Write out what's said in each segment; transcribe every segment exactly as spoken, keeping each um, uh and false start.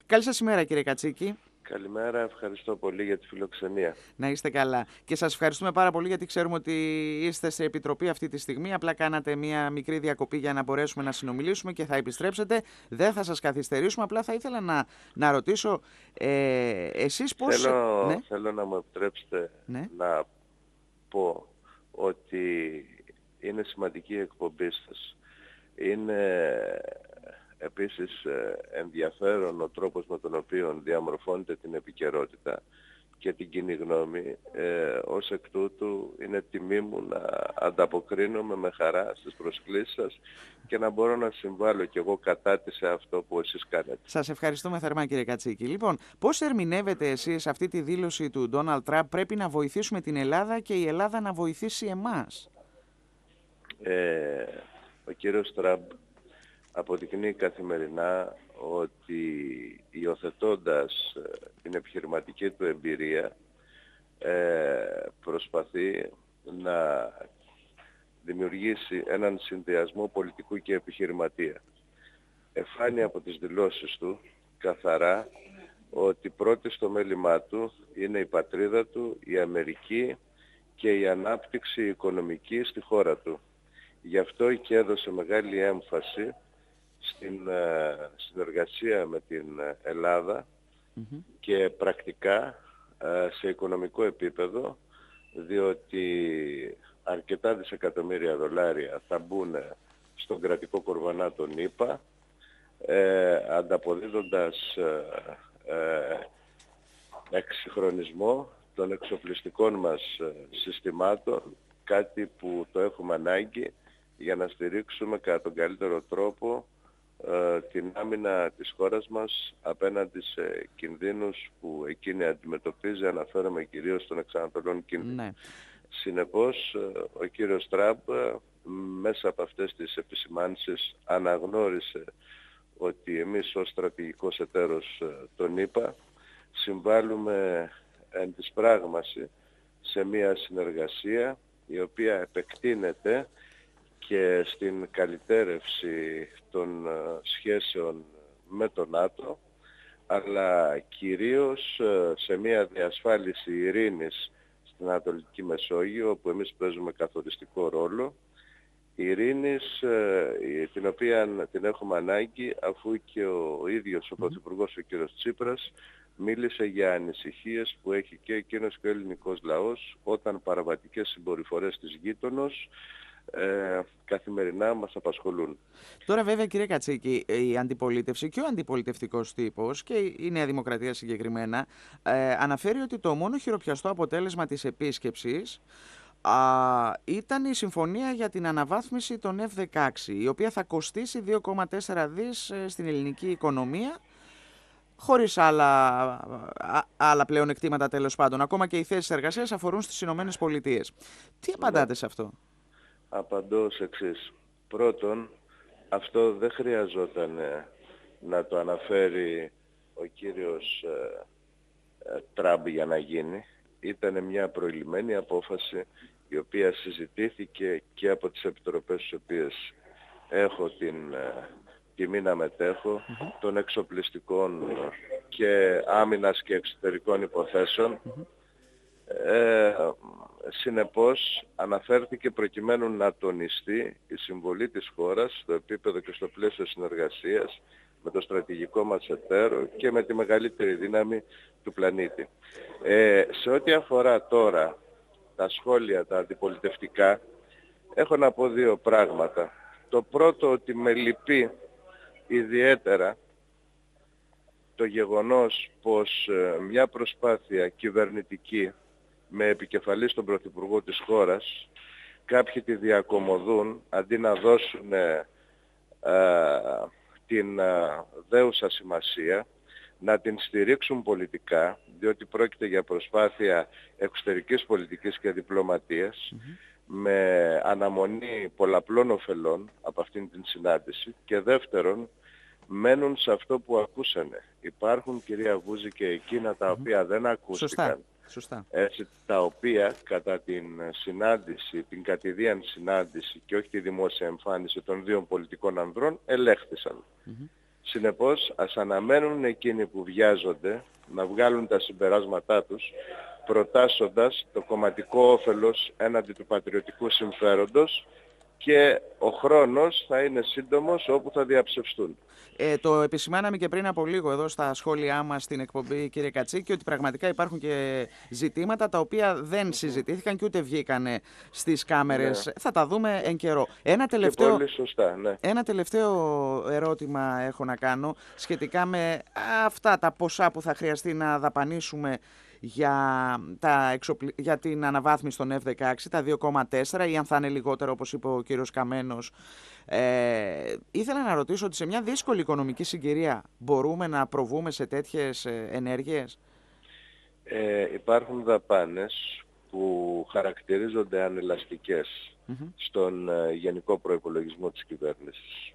Καλή σας ημέρα, κύριε Κατσίκη. Καλημέρα, ευχαριστώ πολύ για τη φιλοξενία. Να είστε καλά. Και σας ευχαριστούμε πάρα πολύ γιατί ξέρουμε ότι είστε σε επιτροπή αυτή τη στιγμή. Απλά κάνατε μία μικρή διακοπή για να μπορέσουμε να συνομιλήσουμε και θα επιστρέψετε. Δεν θα σας καθυστερήσουμε. Απλά θα ήθελα να, να ρωτήσω ε, εσείς πώς... Θέλω, Ναι. θέλω να μου επιτρέψετε Ναι. να πω ότι είναι σημαντική η εκπομπή σας. Είναι επίσης ενδιαφέρον ο τρόπος με τον οποίο διαμορφώνεται την επικαιρότητα και την κοινή γνώμη. Ε, ως εκ τούτου είναι τιμή μου να ανταποκρίνομαι με χαρά στις προσκλήσεις σας και να μπορώ να συμβάλλω κι εγώ κατά τη σε αυτό που εσείς κάνετε. Σας ευχαριστούμε θερμά, κύριε Κατσίκη. Λοιπόν, πώς ερμηνεύετε εσείς αυτή τη δήλωση του Ντόναλντ Τραμπ, πρέπει να βοηθήσουμε την Ελλάδα και η Ελλάδα να βοηθήσει εμάς? Ε, ο κύριος Τραμπ αποδεικνύει καθημερινά ότι υιοθετώντας την επιχειρηματική του εμπειρία ε, προσπαθεί να δημιουργήσει έναν συνδυασμό πολιτικού και επιχειρηματία. Εφάνει από τις δηλώσεις του καθαρά ότι πρώτη στο μέλημά του είναι η πατρίδα του, η Αμερική και η ανάπτυξη οικονομική στη χώρα του. Γι' αυτό και έδωσε μεγάλη έμφαση στην uh, συνεργασία με την Ελλάδα mm-hmm. και πρακτικά uh, σε οικονομικό επίπεδο, διότι αρκετά δισεκατομμύρια δολάρια θα μπουν στον κρατικό κορβανά των ΗΠΑ, ε, ανταποδίδοντας ε, ε, εξυγχρονισμό των εξοπλιστικών μας συστημάτων, κάτι που το έχουμε ανάγκη για να στηρίξουμε κατά τον καλύτερο τρόπο ε, την άμυνα της χώρας μας απέναντι σε κινδύνους που εκείνη αντιμετωπίζει, αναφέρομαι κυρίως των εξανατολών κινδύνων. Ναι. Συνεπώς, ο κύριος Τραμπ μέσα από αυτές τις επισημάνσεις αναγνώρισε ότι εμείς ως στρατηγικός εταίρος των ΗΠΑ συμβάλλουμε εν της πράγμαση σε μια συνεργασία η οποία επεκτείνεται και στην καλυτέρευση των σχέσεων με τον ΝΑΤΟ, αλλά κυρίως σε μια διασφάλιση ειρήνης στην Ανατολική Μεσόγειο, όπου εμείς παίζουμε καθοριστικό ρόλο, ειρήνης την οποία την έχουμε ανάγκη, αφού και ο ίδιος ο Πρωθυπουργός ο κ. Τσίπρας μίλησε για ανησυχίες που έχει και εκείνος και ο ελληνικός λαός όταν παραβατικές συμπεριφορές της γείτονος Ε, καθημερινά μας απασχολούν. Τώρα βέβαια, κύριε Κατσίκη, η αντιπολίτευση και ο αντιπολιτευτικός τύπος και η Νέα Δημοκρατία συγκεκριμένα ε, αναφέρει ότι το μόνο χειροπιαστό αποτέλεσμα της επίσκεψης α, ήταν η συμφωνία για την αναβάθμιση των εφ δεκαέξι, η οποία θα κοστίσει δύο κόμμα τέσσερα δις στην ελληνική οικονομία, χωρίς άλλα, άλλα πλέον εκτίματα τέλος πάντων. Ακόμα και οι θέσεις εργασίας αφορούν στις Ηνωμένες Πολιτείες. Τι απαντάτε ναι. σε αυτό? Απαντώ ως εξής. Πρώτον, αυτό δεν χρειαζόταν να το αναφέρει ο κύριος ε, ε, Τραμπ για να γίνει. Ήταν μια προηλημένη απόφαση η οποία συζητήθηκε και από τις επιτροπές στις οποίες έχω την ε, τιμή να μετέχω, mm-hmm. των εξοπλιστικών και άμυνας και εξωτερικών υποθέσεων. Mm-hmm. Ε, συνεπώς αναφέρθηκε προκειμένου να τονιστεί η συμβολή της χώρας στο επίπεδο και στο πλαίσιο συνεργασίας με το στρατηγικό μας εταίρο και με τη μεγαλύτερη δύναμη του πλανήτη. Ε, σε ό,τι αφορά τώρα τα σχόλια, τα αντιπολιτευτικά, έχω να πω δύο πράγματα. Το πρώτο, ότι με λυπεί ιδιαίτερα το γεγονός πως μια προσπάθεια κυβερνητική με επικεφαλή στον Πρωθυπουργό της χώρας, κάποιοι τη διακομωδούν αντί να δώσουν ε, την ε, δέουσα σημασία, να την στηρίξουν πολιτικά, διότι πρόκειται για προσπάθεια εξωτερικής πολιτικής και διπλωματίας, mm-hmm. με αναμονή πολλαπλών ωφελών από αυτήν την συνάντηση, και δεύτερον, μένουν σε αυτό που ακούσανε. Υπάρχουν, κυρία Βούζη, και εκείνα τα οποία mm-hmm. δεν ακούστηκαν. Σωστά. Σωστά. Έτσι, τα οποία κατά την συνάντηση, την κατηδίαν συνάντηση και όχι τη δημόσια εμφάνιση των δύο πολιτικών ανδρών ελέγχθησαν. Mm-hmm. Συνεπώς, ας αναμένουν εκείνοι που βιάζονται να βγάλουν τα συμπεράσματά τους, προτάσσοντας το κομματικό όφελος έναντι του πατριωτικού συμφέροντος, και ο χρόνος θα είναι σύντομος όπου θα διαψευστούν. Ε, το επισημάναμε και πριν από λίγο εδώ στα σχόλιά μας στην εκπομπή, κύριε Κατσίκη, ότι πραγματικά υπάρχουν και ζητήματα τα οποία δεν συζητήθηκαν και ούτε βγήκανε στις κάμερες. Ναι. Θα τα δούμε εν καιρό. Ένα Και τελευταίο, πολύ σωστά, ναι. ένα τελευταίο ερώτημα έχω να κάνω σχετικά με αυτά τα ποσά που θα χρειαστεί να δαπανίσουμε για, τα εξοπλι... για την αναβάθμιση των εφ δεκαέξι, τα δύο κόμμα τέσσερα, ή αν θα είναι λιγότερο, όπως είπε ο κύριος Καμένος. Ε, ήθελα να ρωτήσω ότι σε μια δύσκολη οικονομική συγκυρία μπορούμε να προβούμε σε τέτοιες ενέργειες. Ε, υπάρχουν δαπάνες που χαρακτηρίζονται ανελαστικές mm-hmm. στον ε, γενικό προϋπολογισμό της κυβέρνησης.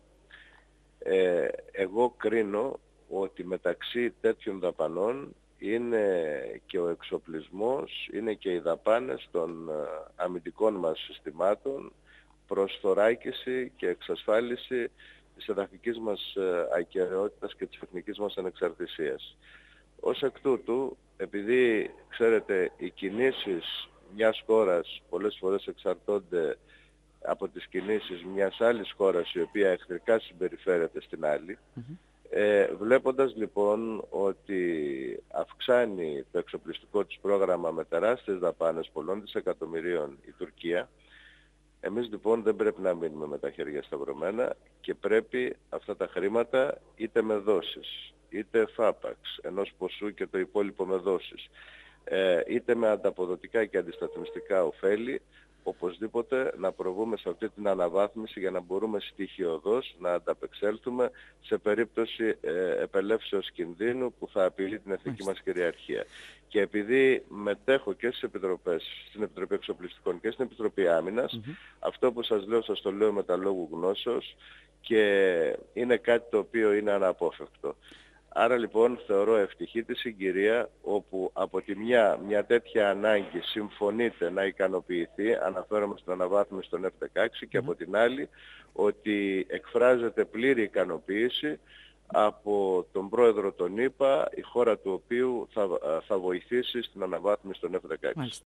Ε, εγώ κρίνω ότι μεταξύ τέτοιων δαπανών είναι και ο εξοπλισμός, είναι και οι δαπάνες των ε, αμυντικών μας συστημάτων προς θωράκιση και εξασφάλιση της εδαφικής μας ακεραιότητας και της εθνικής μας ανεξαρτησίας. Ως εκ τούτου, επειδή ξέρετε οι κινήσεις μιας χώρας πολλές φορές εξαρτώνται από τις κινήσεις μιας άλλης χώρας η οποία εχθρικά συμπεριφέρεται στην άλλη, mm-hmm. ε, βλέποντας λοιπόν ότι αυξάνει το εξοπλιστικό της πρόγραμμα με τεράστιες δαπάνες πολλών δισεκατομμυρίων η Τουρκία, εμείς λοιπόν δεν πρέπει να μείνουμε με τα χέρια σταυρωμένα και πρέπει αυτά τα χρήματα είτε με δόσεις, είτε εφάπαξ, ενός ποσού και το υπόλοιπο με δόσεις, ε, είτε με ανταποδοτικά και αντισταθμιστικά ωφέλη, οπωσδήποτε να προβούμε σε αυτή την αναβάθμιση για να μπορούμε στοιχειοδός να ανταπεξέλθουμε σε περίπτωση ε, επελεύσεως κινδύνου που θα απειλεί την εθνική μας κυριαρχία. Και επειδή μετέχω και στις επιτροπές, στην Επιτροπή Εξοπλιστικών και στην Επιτροπή Άμυνας, mm-hmm. αυτό που σας λέω σας το λέω με τα λόγου γνώσεως και είναι κάτι το οποίο είναι αναπόφευκτο. Άρα λοιπόν θεωρώ ευτυχή τη συγκυρία όπου από τη μια μια τέτοια ανάγκη συμφωνείται να ικανοποιηθεί, αναφέρομαι στην αναβάθμιση των εφ δεκαέξι, mm-hmm. και από την άλλη ότι εκφράζεται πλήρη ικανοποίηση από τον πρόεδρο των ΗΠΑ, η χώρα του οποίου θα, θα βοηθήσει στην αναβάθμιση των εφ δεκαέξι.